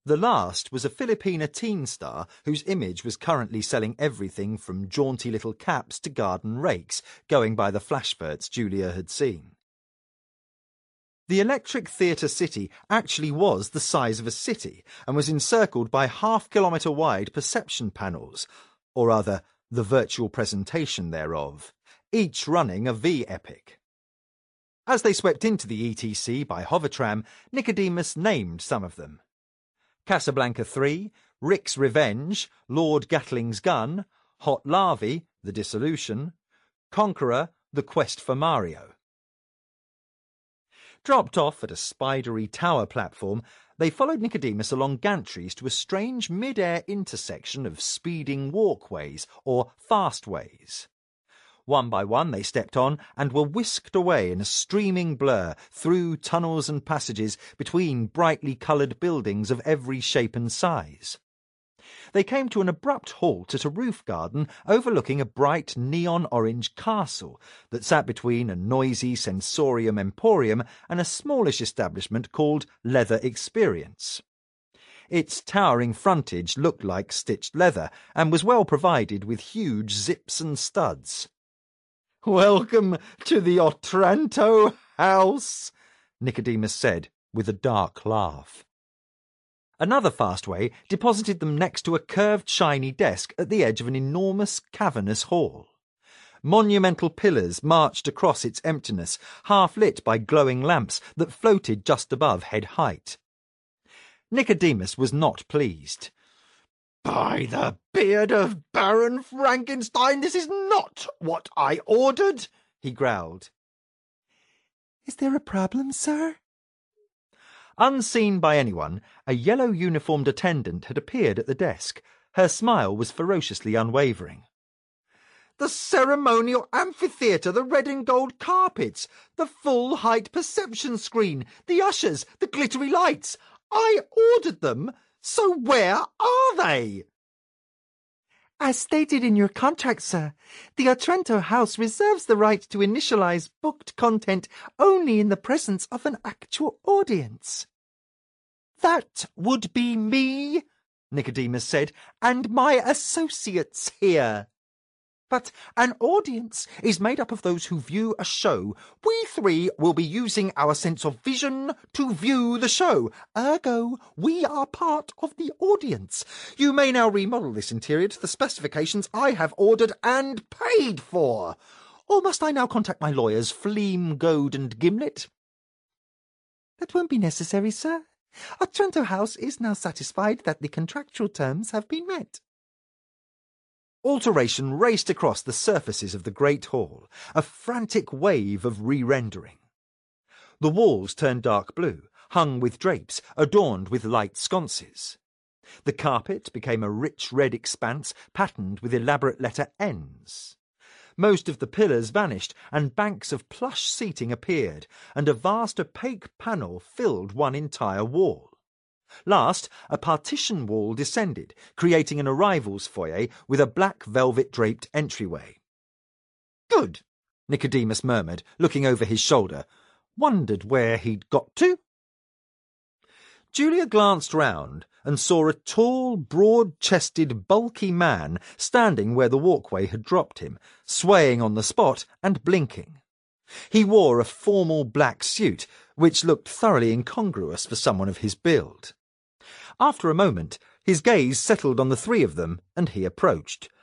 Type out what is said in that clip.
The last was a Filipina teen star whose image was currently selling everything from jaunty little caps to garden rakes, going by the flashverts Julia had seen. The Electric Theatre City actually was the size of a city and was encircled by half-kilometre-wide perception panels, or rather, the virtual presentation thereof, each running a V-epic. As they swept into the ETC by hovertram, Nicodemus named some of them. Casablanca 3, Rick's Revenge, Lord Gatling's Gun, Hot Larvae, The Dissolution, Conqueror, The Quest for Mario. Dropped off at a spidery tower platform, they followed Nicodemus along gantries to a strange mid-air intersection of speeding walkways, or fastways. One by one they stepped on and were whisked away in a streaming blur through tunnels and passages between brightly coloured buildings of every shape and size. They came to an abrupt halt at a roof garden overlooking a bright neon-orange castle that sat between a noisy sensorium emporium and a smallish establishment called Leather Experience. Its towering frontage looked like stitched leather and was well provided with huge zips and studs. "Welcome to the Otranto house," Nicodemus said, with a dark laugh. Another fastway deposited them next to a curved shiny desk at the edge of an enormous cavernous hall. Monumental pillars marched across its emptiness, half lit by glowing lamps that floated just above head height. Nicodemus was not pleased. "By the beard of Baron Frankenstein, this is not what I ordered," he growled. "Is there a problem, sir?" Unseen by anyone, a yellow-uniformed attendant had appeared at the desk. Her smile was ferociously unwavering. "The ceremonial amphitheatre, the red and gold carpets, the full-height perception screen, the ushers, the glittery lights. I ordered them. So where are they?" "As stated in your contract, sir, the Otranto House reserves the right to initialize booked content only in the presence of an actual audience." "That would be me," Nicodemus said, "and my associates here." "But an audience is made up of those who view a show. We three will be using our sense of vision to view the show. Ergo, we are part of the audience. You may now remodel this interior to the specifications I have ordered and paid for. Or must I now contact my lawyers, Fleam, Goad and Gimlet?" "That won't be necessary, sir. Otranto House is now satisfied that the contractual terms have been met." Alteration raced across the surfaces of the great hall, a frantic wave of re-rendering. The walls turned dark blue, hung with drapes, adorned with light sconces. The carpet became a rich red expanse, patterned with elaborate letter N's. Most of the pillars vanished, and banks of plush seating appeared, and a vast opaque panel filled one entire wall. Last, a partition wall descended, creating an arrivals foyer with a black velvet-draped entryway. "Good," Nicodemus murmured, looking over his shoulder. Wondered where he'd got to. Julia glanced round and saw a tall, broad-chested, bulky man standing where the walkway had dropped him, swaying on the spot and blinking. He wore a formal black suit, which looked thoroughly incongruous for someone of his build. After a moment, his gaze settled on the three of them, and he approached,